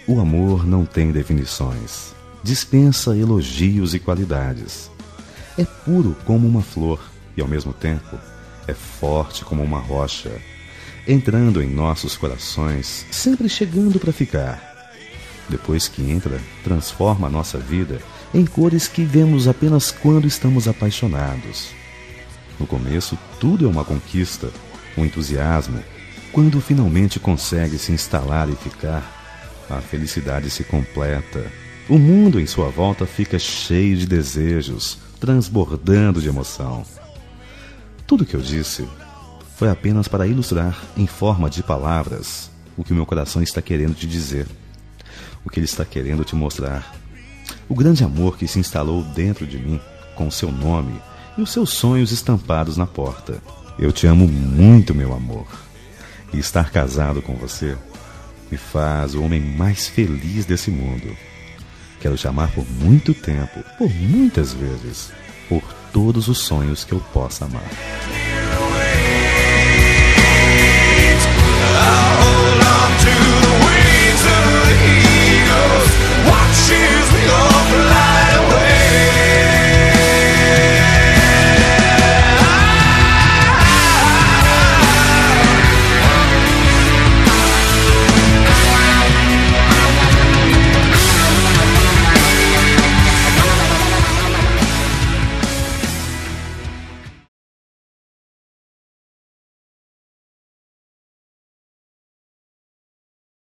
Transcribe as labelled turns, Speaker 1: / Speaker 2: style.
Speaker 1: O amor não tem definições, dispensa elogios e qualidades. É puro como uma flor e, ao mesmo tempo, é forte como uma rocha, entrando em nossos corações, sempre chegando para ficar. Depois que entra, transforma a nossa vida em cores que vemos apenas quando estamos apaixonados. No começo, tudo é uma conquista, um entusiasmo. Quando finalmente consegue se instalar e ficar, a felicidade se completa. O mundo em sua volta fica cheio de desejos, transbordando de emoção. Tudo que eu disse foi apenas para ilustrar, em forma de palavras, o que o meu coração está querendo te dizer, o que ele está querendo te mostrar. O grande amor que se instalou dentro de mim, com o seu nome e os seus sonhos estampados na porta. Eu te amo muito, meu amor. E estar casado com você me faz o homem mais feliz desse mundo. Quero te amar por muito tempo, por muitas vezes, por todos os sonhos que eu possa amar.